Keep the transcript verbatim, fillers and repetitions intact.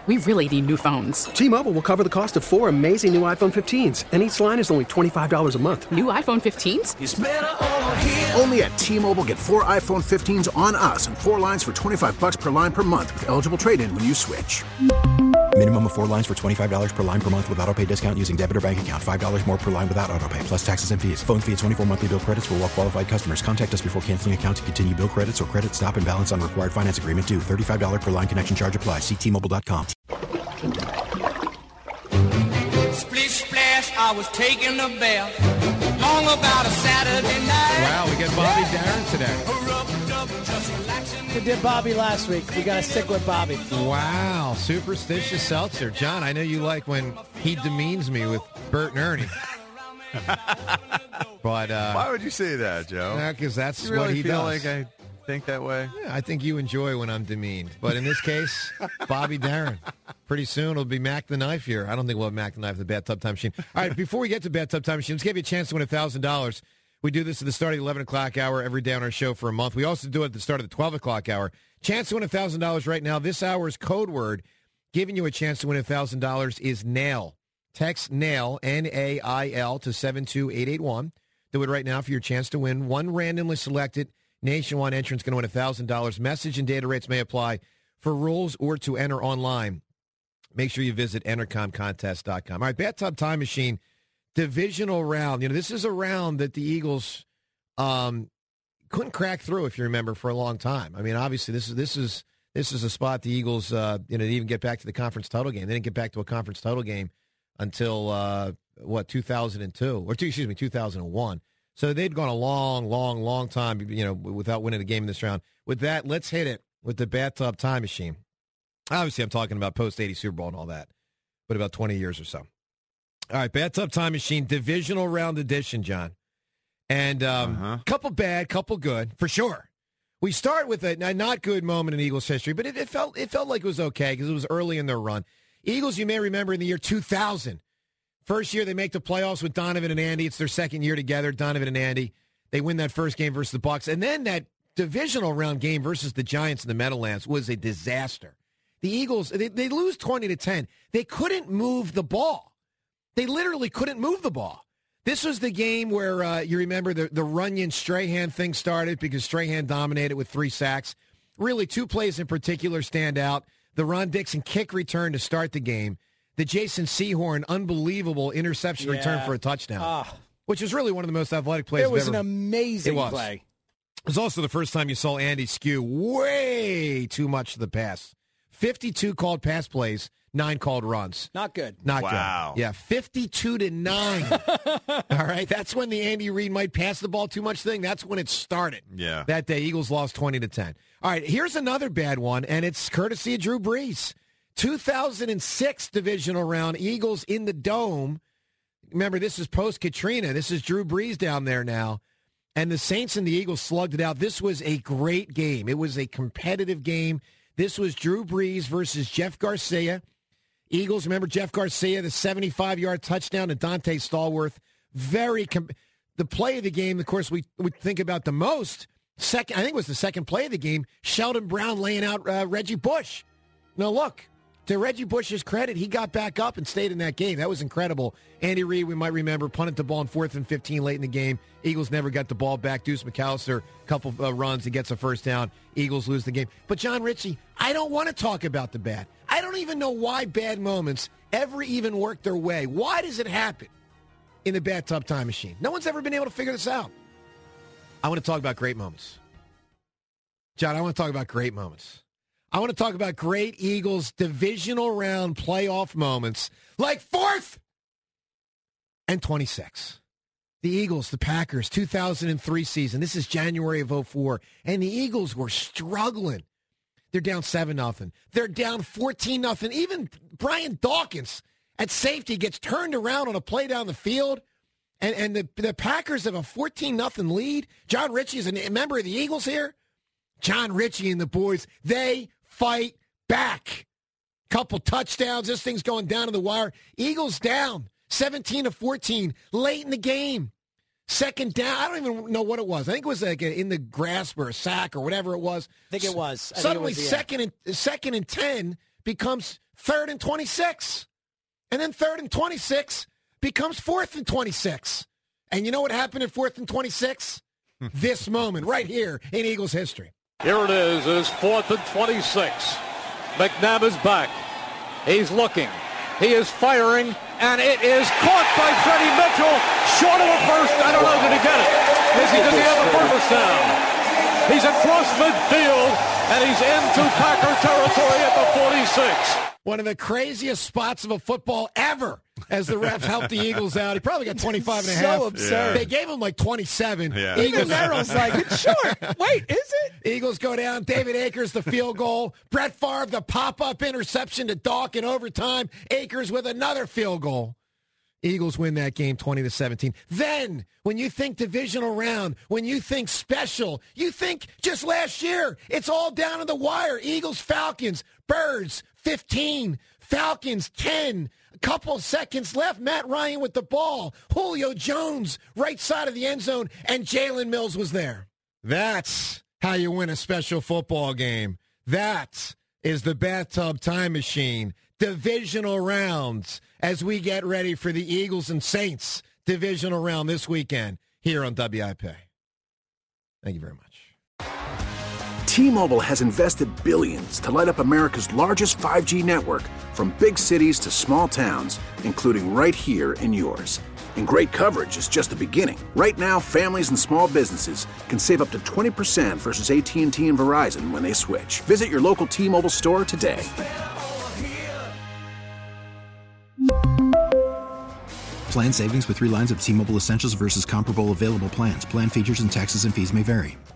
we really need new phones. T-Mobile will cover the cost of four amazing new iPhone fifteens, and each line is only twenty-five dollars a month. New iPhone fifteens? It's better over here. Only at T-Mobile, get four iPhone fifteens on us and four lines for twenty-five dollars per line per month with eligible trade-in when you switch. Minimum of four lines for twenty-five dollars per line per month with autopay discount using debit or bank account. five dollars more per line without autopay, plus taxes and fees. Phone fee at twenty-four monthly bill credits for well-qualified customers. Contact us before canceling account to continue bill credits or credit stop and balance on required finance agreement due. thirty-five dollars per line connection charge applies. See T Mobile dot com. Splish splash, I was taking a bath. Long about a Saturday night. Wow, we get Bobby Darin today. We did Bobby last week. We got to stick with Bobby. Wow, superstitious seltzer. John, I know you like when he demeans me with Bert and Ernie. But uh, why would you say that, Joe? Because that's you really what he feel does. Like I think that way. Yeah, I think you enjoy when I'm demeaned. But in this case, Bobby Darin. Pretty soon it'll be Mac the Knife here. I don't think we'll have Mac the Knife, the Bathtub Time Machine. All right, before we get to Bathtub Time Machine, let's give you a chance to win one thousand dollars. We do this at the start of the eleven o'clock hour every day on our show for a month. We also do it at the start of the twelve o'clock hour. Chance to win one thousand dollars right now. This hour's code word giving you a chance to win one thousand dollars is NAIL. Text NAIL, N A I L, to seven two eight eight one. Do it right now for your chance to win. One randomly selected nationwide entrant's going to win one thousand dollars. Message and data rates may apply. For rules or to enter online, make sure you visit entercom contest dot com. All right, Bathtub Time Machine, divisional round. You know, this is a round that the Eagles um, couldn't crack through, if you remember, for a long time. I mean, obviously, this is this is this is a spot the Eagles, uh, you know, didn't even get back to the conference title game. They didn't get back to a conference title game until uh, what two thousand two or two, excuse me, two thousand one. So they'd gone a long, long, long time, you know, without winning a game in this round. With that, let's hit it with the Bathtub Time Machine. Obviously, I'm talking about post eighty Super Bowl and all that, but about twenty years or so. All right, Bathtub Time Machine, divisional round edition, John. And um, uh-huh. couple bad, couple good, for sure. We start with a, a not good moment in Eagles history, but it, it felt it felt like it was okay because it was early in their run. Eagles, you may remember, in the year two thousand. First year they make the playoffs with Donovan and Andy. It's their second year together, Donovan and Andy. They win that first game versus the Bucs. And then that divisional round game versus the Giants in the Meadowlands was a disaster. The Eagles, they, they lose twenty to ten. They couldn't move the ball. They literally couldn't move the ball. This was the game where, uh, you remember, the, the Runyon-Strahan thing started because Strahan dominated with three sacks. Really, two plays in particular stand out. The Ron Dixon kick return to start the game. The Jason Sehorn unbelievable interception yeah. return for a touchdown, oh. which was really one of the most athletic plays It was I've ever. an amazing it was. play. It was also the first time you saw Andy skew way too much to the pass. fifty-two called pass plays, nine called runs. Not good. Not wow. good. Yeah, fifty-two to nine. All right, that's when the Andy Reid might pass the ball too much thing. That's when it started. Yeah. That day, Eagles lost twenty to ten. All right, here's another bad one, and it's courtesy of Drew Brees. two thousand six divisional round, Eagles in the Dome. Remember, this is post-Katrina. This is Drew Brees down there now. And the Saints and the Eagles slugged it out. This was a great game. It was a competitive game. This was Drew Brees versus Jeff Garcia. Eagles, remember Jeff Garcia, the seventy-five-yard touchdown to Dante Stallworth. Very com- the play of the game, of course, we we think about the most. Second, I think it was the second play of the game, Sheldon Brown laying out uh, Reggie Bush. Now, look, to Reggie Bush's credit, he got back up and stayed in that game. That was incredible. Andy Reid, we might remember, punted the ball in fourth and fifteen late in the game. Eagles never got the ball back. Deuce McAllister, a couple uh, runs, he gets a first down. Eagles lose the game. But, John Ritchie, I don't want to talk about the bad. I don't even know why bad moments ever even work their way. Why does it happen in the Bathtub Time Machine? No one's ever been able to figure this out. I want to talk about great moments. John, I want to talk about great moments. I want to talk about great Eagles divisional round playoff moments like fourth and twenty-six. The Eagles, the Packers, two thousand three season. This is January of oh four, and the Eagles were struggling. They're down seven nothing. They're down fourteen nothing. Even Brian Dawkins at safety gets turned around on a play down the field, and, and the, the Packers have a fourteen nothing lead. John Ritchie is a member of the Eagles here. John Ritchie and the boys, they fight back. Couple touchdowns. This thing's going down to the wire. Eagles down seventeen to fourteen late in the game. Second down. I don't even know what it was. I think it was like a, in the grasp or a sack or whatever it was. I think it was. I Suddenly, think it was, yeah. second and second and ten. becomes third and twenty-six. And then third and twenty-six becomes fourth and twenty-six. And you know what happened at fourth and twenty-six? This moment right here in Eagles history. Here it is. It is fourth and twenty-six. McNabb is back. He's looking. He is firing, and it is caught by Freddie Mitchell. Short of a first. I don't know, did he get it? Is he, does he have a first down? He's across midfield, and he's into Packer territory at the forty-six. One of the craziest spots of a football ever as the refs helped the Eagles out. He probably got twenty-five and a half. So absurd. They gave him like twenty-seven. Yeah. Eagles, Merrill's like, it's short. Wait, is it? Eagles go down. David Akers, the field goal. Brett Favre, the pop-up interception to Dawk in overtime. Akers with another field goal. Eagles win that game twenty to seventeen. Then, when you think divisional round, when you think special, you think just last year, it's all down to the wire. Eagles, Falcons, Birds, fifteen, Falcons, ten. A couple seconds left. Matt Ryan with the ball. Julio Jones, right side of the end zone, and Jalen Mills was there. That's how you win a special football game. That is the Bathtub Time Machine. Divisional rounds as we get ready for the Eagles and Saints divisional round this weekend here on W I P. Thank you very much. T-Mobile has invested billions to light up America's largest five G network, from big cities to small towns, including right here in yours. And great coverage is just the beginning. Right now, families and small businesses can save up to twenty percent versus A T and T and Verizon when they switch. Visit your local T-Mobile store today. Plan savings with three lines of T-Mobile Essentials versus comparable available plans. Plan features and taxes and fees may vary.